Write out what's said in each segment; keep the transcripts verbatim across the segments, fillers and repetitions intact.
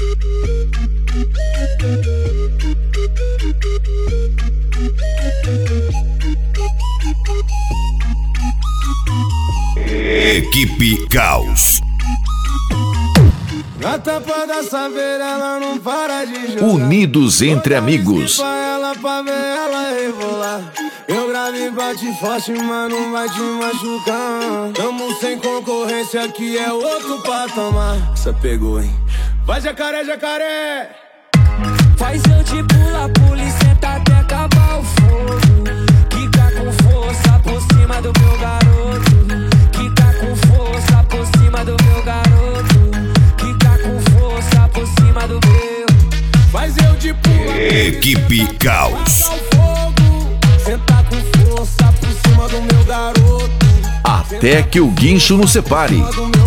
Equipe Caos. Na tampa da saveira ela não para de jogar. Unidos entre amigos. Pra ela, pra ver ela rebolar. Eu gravo e bate forte, mas não vai te machucar. Tamo sem concorrência, aqui é outro patamar. Essa pegou, hein? Vai jacaré, jacaré. Faz eu de pula, pula e senta até acabar o fogo. Quica com força por cima do meu garoto. Quica com força por cima do meu garoto. Quica com força por cima do meu. Faz eu de pula. Equipe Caos. Senta com força por cima do meu garoto. Até que o guincho nos separe.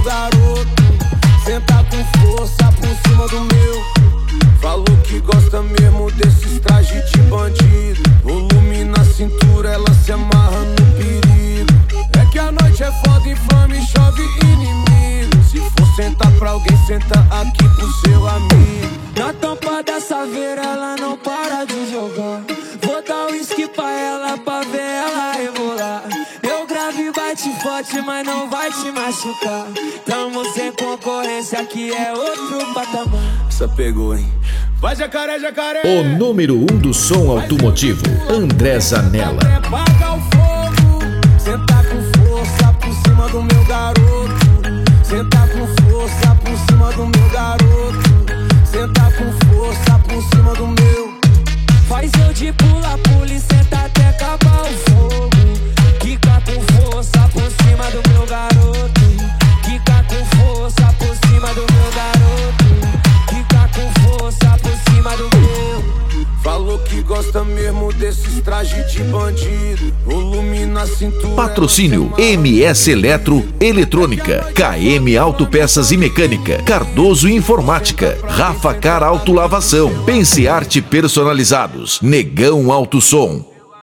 Senta com força por cima do meu. Falou que gosta mesmo desses trajes de bandido. Volume na cintura, ela se amarra no perigo. É que a noite é foda, infame, chove inimigo. Se for sentar pra alguém, senta aqui pro seu amigo. Na tampa da saveira ela não para de jogar. Vou dar uísque pra ela, pra ver ela rebolar. Eu gravo e bate forte, mas não vai te machucar. Tamo sem concorrência, aqui é outro patamar. Essa pegou, hein? Vai jacaré, jacaré. O número um do som automotivo, André Zanella. Apaga o fogo. Senta com força por cima do meu garoto. Senta com força por cima do meu garoto. Senta com força por cima do meu. Faz eu de pula, pula e senta até acabar o fogo. Quica com força por cima do meu garoto. Quica com força por cima do meu garoto. Quica com força por cima do meu. Falou que gosta mesmo desses trajes de bandido. Volume na cintura. Patrocínio M S Eletro, Eletrônica, K M Autopeças e Mecânica, Cardoso Informática, Rafa Car Autolavação, Pense Arte Personalizados, Negão Auto Som.